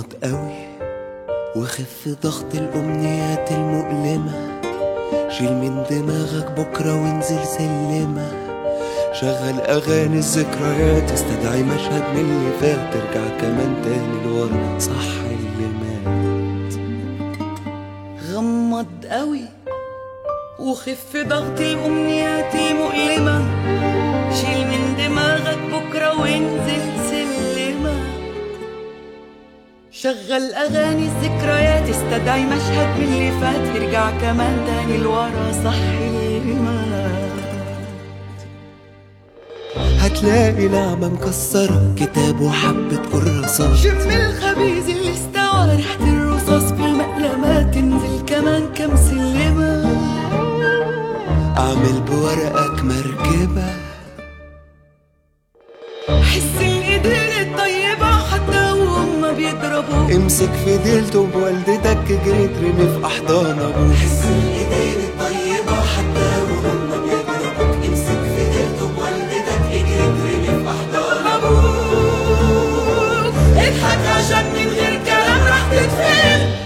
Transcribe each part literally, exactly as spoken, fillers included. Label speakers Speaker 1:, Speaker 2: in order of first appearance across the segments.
Speaker 1: غمض قوي وخف ضغط الأمنيات المؤلمة، شيل من دماغك بكرة وانزل سلمة، شغل أغاني الذكريات، استدعي مشهد من اللي فات، ترجع كمان تاني لورا صح اللي مات.
Speaker 2: غمض قوي وخف ضغط الأمنيات المؤلمة، شيل من دماغك بكرة وانزل سلمة، شغل أغاني الذكريات، استدعي مشهد من اللي فات، ارجع كمان تاني لورا صح اللي مات.
Speaker 1: هتلاقي نعمة مكسرة، كتاب وحبة كراسات،
Speaker 2: شم الخبيز اللي استوى ريحة الرصاص في المقلمات، انزل كمان كم سلمة،
Speaker 1: اعمل بورقك مركبة،
Speaker 2: حس الايدين الطيبة حتى وهم بيضربوا،
Speaker 1: امسك في ديلته بوالدتك، جري ترمي في احضان ابوك،
Speaker 2: حس الايدين الطيبة حتى وهم بيضربوا، امسك في ديلته بوالدتك، اجري ترمي في احضان ابوك، اضحك عشان من غير كلام راح تتفهم.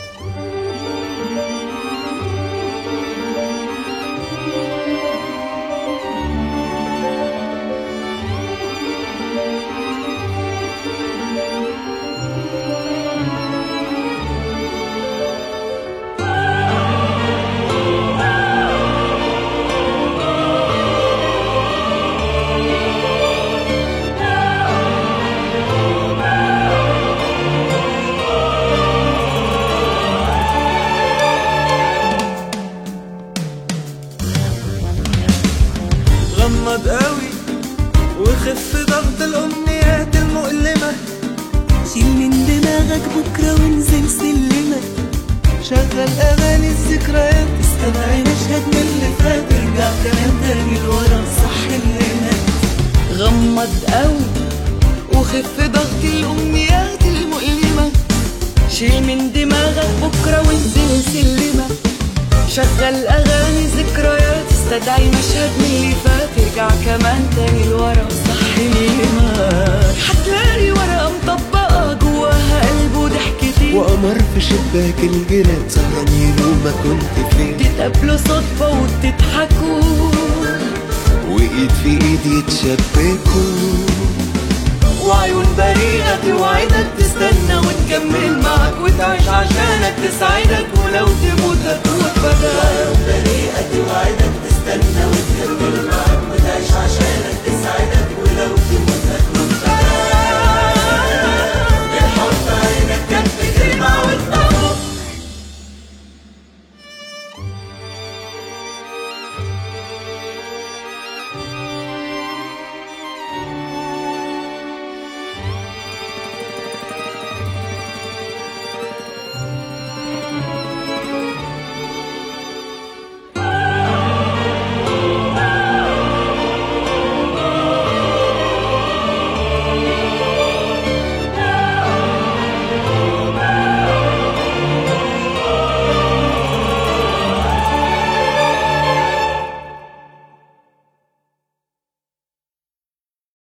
Speaker 1: غمض قوي وخف ضغط الأمنيات المؤلمة،
Speaker 2: شيل من دماغك بكرة وانزل سلمة،
Speaker 1: شغل أغاني الذكريات،
Speaker 2: استدعي مشهد من اللي فات، ارجع كمان تاني لورا صح اللي مات. غمض قوي وخف ضغط الأمنيات المؤلمة، شيل من دماغك بكرة وانزل سلمة، شغل أغاني ذكريات، استدعي مشهد من اللي فات، ارجع كمان تاني لورا صح اللي مات. هتلاقي ورقة مطبقة جواها قلب وضحكتين،
Speaker 1: وقمر في شباك الجيران سهرانين وما كنت فين،
Speaker 2: تتقابلوا صدفة وتضحكوا،
Speaker 1: وإيد في إيد يتشبكوا،
Speaker 2: وعيون بريئة توعدك تستنى وتكمل معك وتعيش عشانك تسعدك، ولو تموت هتموت فداك. وعيون بريئة